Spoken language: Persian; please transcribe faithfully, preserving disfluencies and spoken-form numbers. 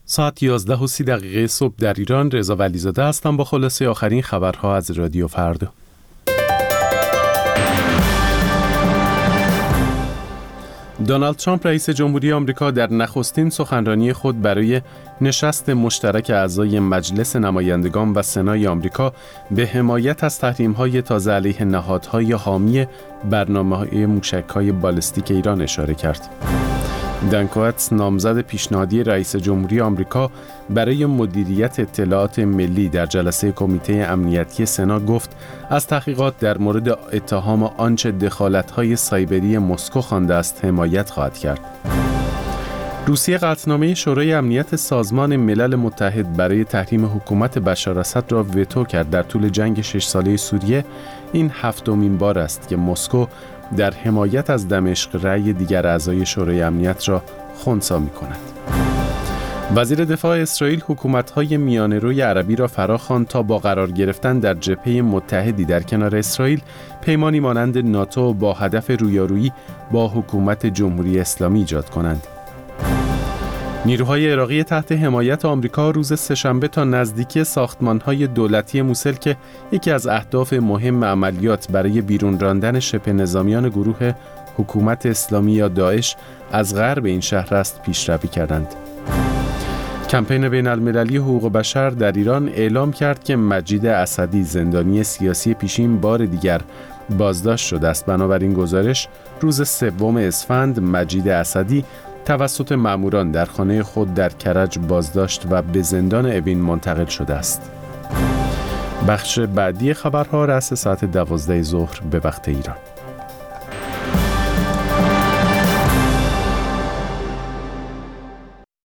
ساعت یازده و سی دقیقه صبح در ایران. رضا ولیزاده هستم با خلاصه آخرین خبرها از رادیو فردا. دونالد ترامپ رئیس جمهوری آمریکا در نخستین سخنرانی خود برای نشست مشترک اعضای مجلس نمایندگان و سنای آمریکا به حمایت از تحریم‌های تازه علیه نهادهای حامی برنامه‌های موشک‌های بالستیک ایران اشاره کرد. دن کوهتس، نامزد پیشنهادی رئیس جمهوری آمریکا برای مدیریت اطلاعات ملی، در جلسه کمیته امنیتی سنا گفت از تحقیقات در مورد اتهام آنچه دخالت‌های سایبری مسکو خوانده است حمایت خواهد کرد. روسیه قطعنامه شورای امنیت سازمان ملل متحد برای تحریم حکومت بشار اسد را وتو کرد. در طول جنگ شش ساله سوریه این هفتمین بار است که مسکو در حمایت از دمشق رأی دیگر اعضای شورای امنیت را خنثی می‌کند. وزیر دفاع اسرائیل حکومت‌های میانه‌روی عربی را فراخواند تا با قرار گرفتن در جبهه متحدی در کنار اسرائیل پیمانی مانند ناتو با هدف رویارویی با حکومت جمهوری اسلامی ایجاد کنند. نیروهای عراقی تحت حمایت آمریکا روز سه‌شنبه تا نزدیکی ساختمان‌های دولتی موسل که یکی از اهداف مهم عملیات برای بیرون راندن شبه نظامیان گروه حکومت اسلامی یا داعش از غرب این شهر است پیشروی کردند. کمپین بین‌المللی حقوق بشر در ایران اعلام کرد که مجید اسدی، زندانی سیاسی پیشین، بار دیگر بازداشت شده است. بنابراین گزارش روز سوم اسفند مجید اسدی توسط ماموران در خانه خود در کرج بازداشت و به زندان اوین منتقل شده است. بخش بعدی خبرها رأس ساعت دوازده ظهر به وقت ایران.